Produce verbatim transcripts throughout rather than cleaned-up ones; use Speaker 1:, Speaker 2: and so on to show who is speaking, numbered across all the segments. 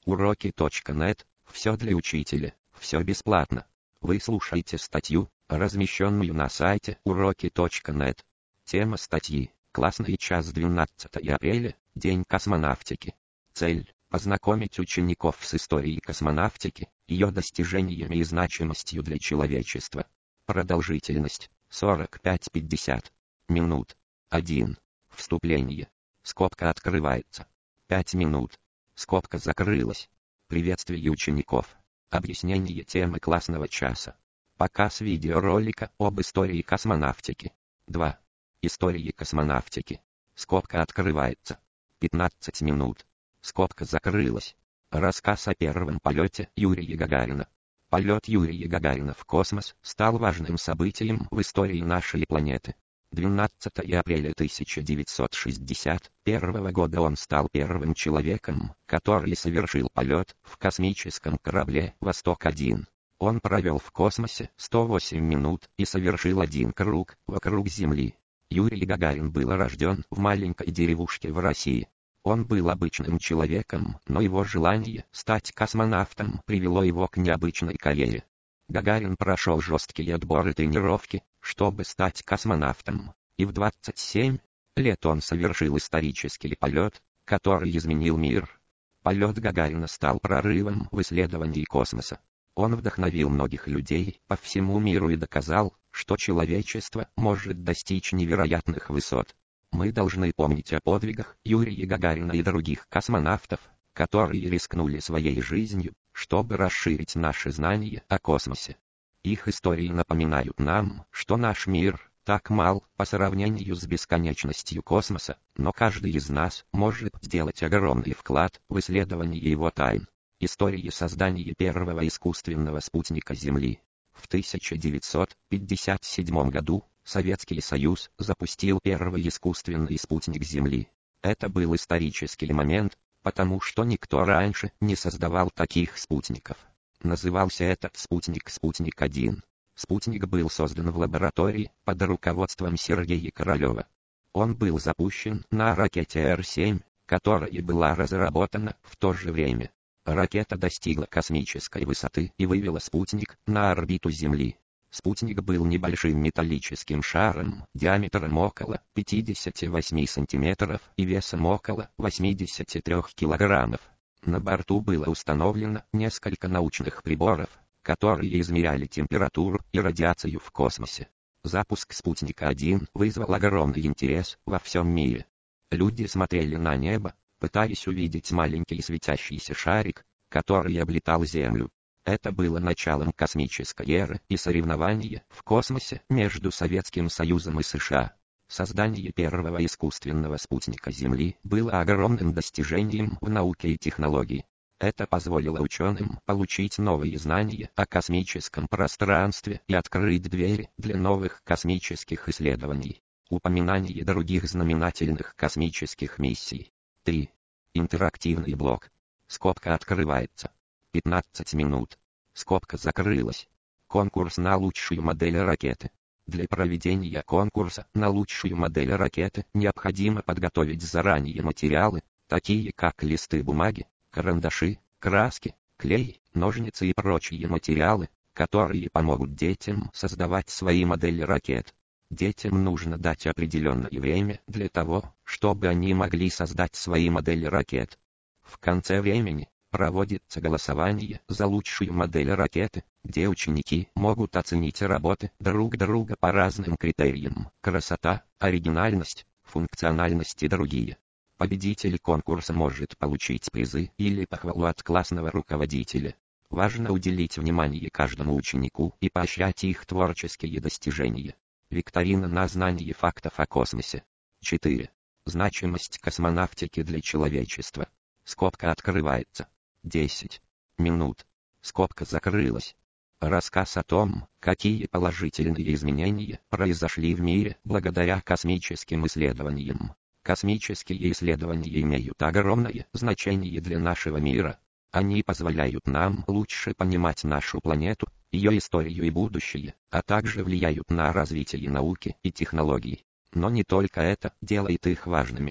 Speaker 1: Уроки точка нет. Все для учителя, все бесплатно. Вы слушаете статью, размещенную на сайте уроки точка нет. Тема статьи: классный час двенадцатого апреля, День космонавтики. Цель: познакомить учеников с историей космонавтики, ее достижениями и значимостью для человечества. Продолжительность: сорок пять-пятьдесят минут. один. Вступление. Скобка открывается. пять минут. Скобка закрылась. Приветствие учеников. Объяснение темы классного часа. Показ видеоролика об истории космонавтики. два. Истории космонавтики. Скобка открывается. пятнадцать минут. Скобка закрылась. Рассказ о первом полете Юрия Гагарина. Полет Юрия Гагарина в космос стал важным событием в истории нашей планеты. двенадцатого апреля тысяча девятьсот шестьдесят первого года он стал первым человеком, который совершил полет в космическом корабле «Восток один». Он провел в космосе сто восемь минут и совершил один круг вокруг Земли. Юрий Гагарин был рожден в маленькой деревушке в России. Он был обычным человеком, но его желание стать космонавтом привело его к необычной карьере. Гагарин прошел жесткие отборы и тренировки, чтобы стать космонавтом, и в двадцать семь лет он совершил исторический полет, который изменил мир. Полет Гагарина стал прорывом в исследовании космоса. Он вдохновил многих людей по всему миру и доказал, что человечество может достичь невероятных высот. Мы должны помнить о подвигах Юрия Гагарина и других космонавтов, которые рискнули своей жизнью, чтобы расширить наши знания о космосе. Их истории напоминают нам, что наш мир так мал по сравнению с бесконечностью космоса, но каждый из нас может сделать огромный вклад в исследование его тайн. История создания первого искусственного спутника Земли. В тысяча девятьсот пятьдесят седьмом году Советский Союз запустил первый искусственный спутник Земли. Это был исторический момент, потому что никто раньше не создавал таких спутников. Назывался этот спутник «Спутник один». Спутник был создан в лаборатории под руководством Сергея Королева. Он был запущен на ракете Р семь, которая была разработана в то же время. Ракета достигла космической высоты и вывела спутник на орбиту Земли. Спутник был небольшим металлическим шаром диаметром около пятидесяти восьми сантиметров и весом около восьмидесяти трёх килограммов. На борту было установлено несколько научных приборов, которые измеряли температуру и радиацию в космосе. Запуск спутника один вызвал огромный интерес во всем мире. Люди смотрели на небо, пытаясь увидеть маленький светящийся шарик, который облетал Землю. Это было началом космической эры и соревнования в космосе между Советским Союзом и США. Создание первого искусственного спутника Земли было огромным достижением в науке и технологии. Это позволило ученым получить новые знания о космическом пространстве и открыть двери для новых космических исследований. Упоминание других знаменательных космических миссий. три. Интерактивный блок. Скобка открывается. пятнадцать минут. Скобка закрылась. Конкурс на лучшую модель ракеты. Для проведения конкурса на лучшую модель ракеты необходимо подготовить заранее материалы, такие как листы бумаги, карандаши, краски, клей, ножницы и прочие материалы, которые помогут детям создавать свои модели ракет. Детям нужно дать определенное время для того, чтобы они могли создать свои модели ракет. В конце времени проводится голосование за лучшую модель ракеты, где ученики могут оценить работы друг друга по разным критериям: красота, оригинальность, функциональность и другие. Победитель конкурса может получить призы или похвалу от классного руководителя. Важно уделить внимание каждому ученику и поощрять их творческие достижения. Викторина на знание фактов о космосе. четыре. Значимость космонавтики для человечества. Скобка открывается. десять минут. Скобка закрылась. Рассказ о том, какие положительные изменения произошли в мире благодаря космическим исследованиям. Космические исследования имеют огромное значение для нашего мира. Они позволяют нам лучше понимать нашу планету, ее историю и будущее, а также влияют на развитие науки и технологий. Но не только это делает их важными.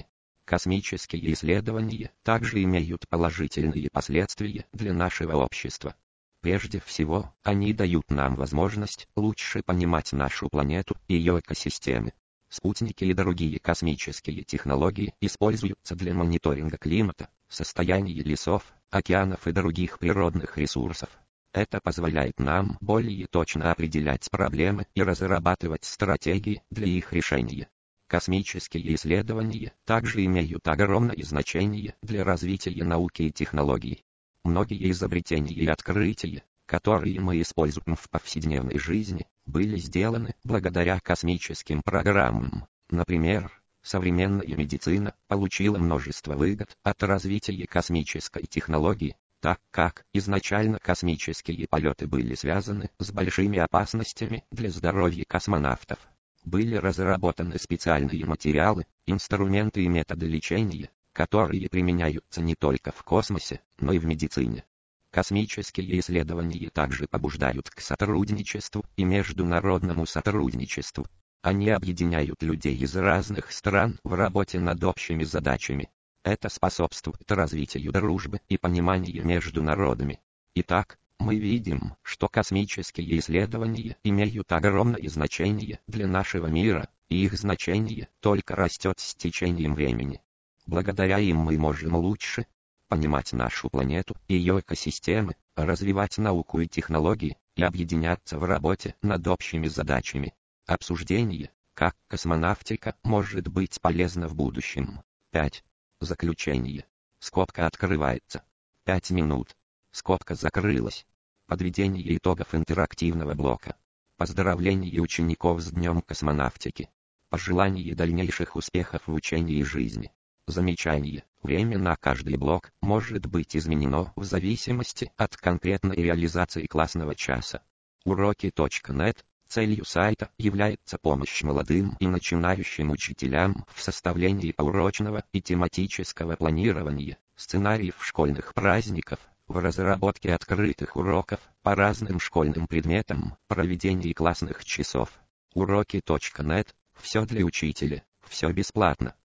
Speaker 1: Космические исследования также имеют положительные последствия для нашего общества. Прежде всего, они дают нам возможность лучше понимать нашу планету и ее экосистемы. Спутники и другие космические технологии используются для мониторинга климата, состояния лесов, океанов и других природных ресурсов. Это позволяет нам более точно определять проблемы и разрабатывать стратегии для их решения. Космические исследования также имеют огромное значение для развития науки и технологий. Многие изобретения и открытия, которые мы используем в повседневной жизни, были сделаны благодаря космическим программам. Например, современная медицина получила множество выгод от развития космической технологии, так как изначально космические полеты были связаны с большими опасностями для здоровья космонавтов. Были разработаны специальные материалы, инструменты и методы лечения, которые применяются не только в космосе, но и в медицине. Космические исследования также побуждают к сотрудничеству и международному сотрудничеству. Они объединяют людей из разных стран в работе над общими задачами. Это способствует развитию дружбы и понимания между народами. Итак, мы видим, что космические исследования имеют огромное значение для нашего мира, и их значение только растет с течением времени. Благодаря им мы можем лучше понимать нашу планету и ее экосистемы, развивать науку и технологии, и объединяться в работе над общими задачами. Обсуждение, как космонавтика может быть полезна в будущем. пять. Заключение. Скобка открывается. пять минут. Скобка закрылась. Подведение итогов интерактивного блока. Поздравления учеников с Днем космонавтики. Пожелание дальнейших успехов в учении и жизни. Замечание. Время на каждый блок может быть изменено в зависимости от конкретной реализации классного часа. Уроки точка нет. Целью сайта является помощь молодым и начинающим учителям в составлении поурочного и тематического планирования, сценариев школьных праздников, в разработке открытых уроков по разным школьным предметам, проведении классных часов. Уроки точка нет. Все для учителя, все бесплатно.